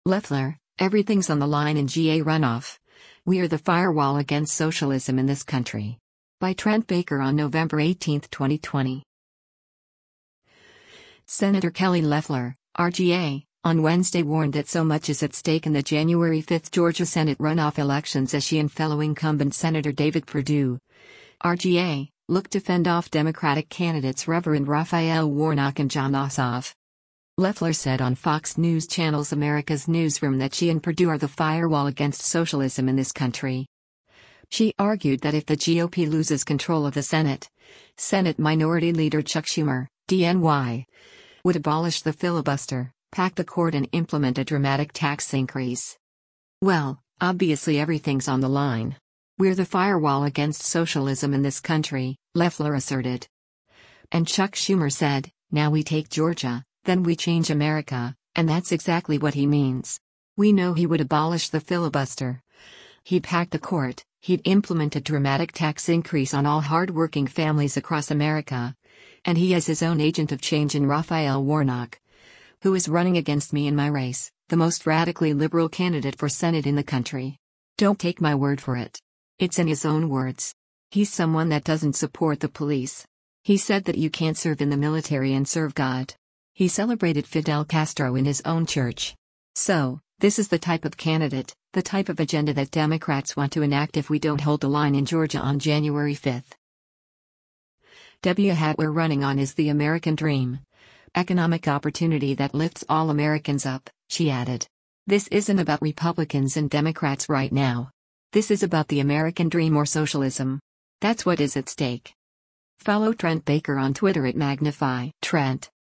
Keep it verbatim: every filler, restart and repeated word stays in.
Loeffler, everything's on the line in G A runoff. We are the firewall against socialism in this country. By Trent Baker on November eighteenth, twenty twenty. Senator Kelly Loeffler, R G A, on Wednesday warned that so much is at stake in the January fifth Georgia Senate runoff elections as she and fellow incumbent Senator David Perdue, R G A, look to fend off Democratic candidates Reverend Raphael Warnock and Jon Ossoff. Loeffler said on Fox News Channel's America's Newsroom that she and Perdue are the firewall against socialism in this country. She argued that if the G O P loses control of the Senate, Senate Minority Leader Chuck Schumer, D N Y, would abolish the filibuster, pack the court and implement a dramatic tax increase. Well, obviously everything's on the line. We're the firewall against socialism in this country, Loeffler asserted. And Chuck Schumer said, now we take Georgia, then we change America, and that's exactly what he means. We know he would abolish the filibuster. He'd pack the court, he'd implement a dramatic tax increase on all hard-working families across America. And he has his own agent of change in Raphael Warnock, who is running against me in my race, the most radically liberal candidate for Senate in the country. Don't take my word for it. It's in his own words. He's someone that doesn't support the police. He said that you can't serve in the military and serve God. He celebrated Fidel Castro in his own church. So, this is the type of candidate, the type of agenda that Democrats want to enact if we don't hold the line in Georgia on January fifth. W hat we're running on is the American dream. Economic opportunity that lifts all Americans up, she added. This isn't about Republicans and Democrats right now. This is about the American dream or socialism. That's what is at stake. Follow Trent Baker on Twitter at Magnify Trent.